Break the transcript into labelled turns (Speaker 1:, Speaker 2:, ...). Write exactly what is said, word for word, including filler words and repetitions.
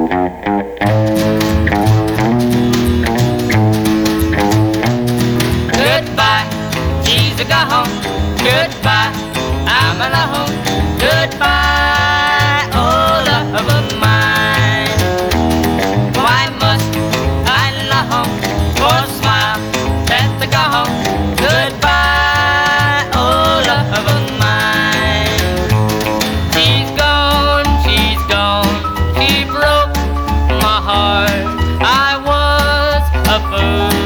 Speaker 1: Goodbye, she's a gone. Goodbye, I'm alone. Goodbye, oh love of mine. Why must I long for a smile that's gone? Goodbye, oh love of mine. She's gone, she's gone. She broke my heart. I was a fool.